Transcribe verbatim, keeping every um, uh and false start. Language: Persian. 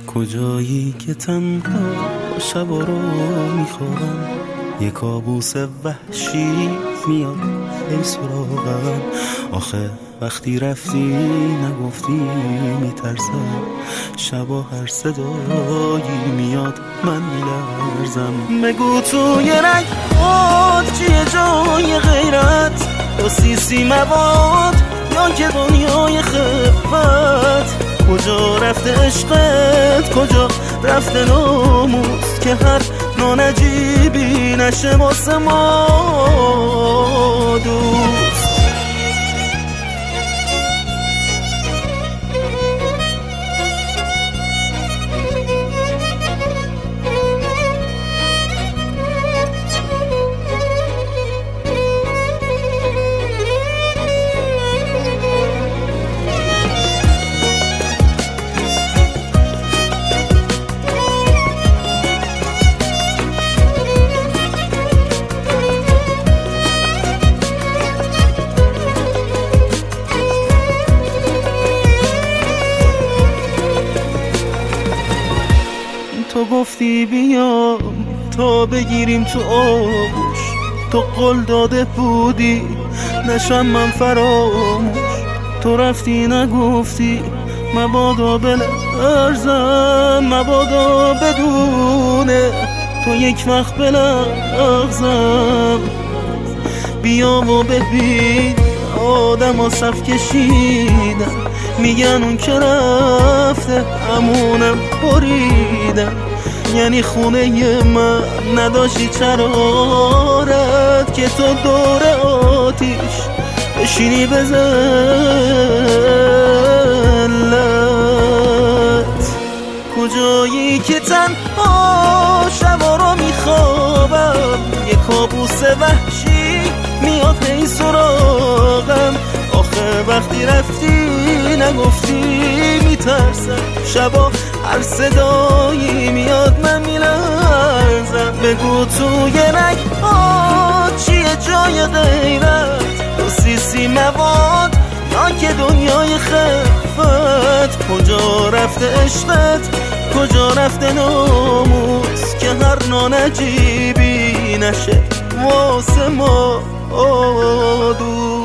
کجایی که تنها شب رو میخوابم، یه کابوس وحشی میاد ای سراغم. آخه وقتی رفتی نگفتی میترسم، شبا هر صدایی میاد من میلرزم. بگو توی رنگ خود چیه جای غیرت، با سیسی مواد یا که دنیای خفت؟ کجا رفته عشقت، کجا رفته ناموس که هر نانجیبی نشه واسه ما دوست؟ تو گفتی بیام تا بگیریم تو آغوش، تو قول داده بودی نشم من فراموش. تو رفتی نگفتی مبادا بلرزم، مبادا بدونه تو یک وقت بلغزم. بیا و ببین آدم ها صف کشیدن، میگن اون که رفته همونم بریدن. یعنی خونه من نداشتی چرارت که تو دور آتیش بشینی به ذلت. کجایی که تنها شبا رو میخوابم، یه کابوس وحشی میاد هی سراغم. آخه وقتی رفتی نگفتی میترسم، شبا هر صدایی میاد من میلرزم. بگو توی رنگ ها چیه جای غیرت، تو سیسی مواد یا که دنیای خفت؟ کجا رفته عشقت، کجا رفته ناموس که هر نانجیبی نشه واسه ما دوست؟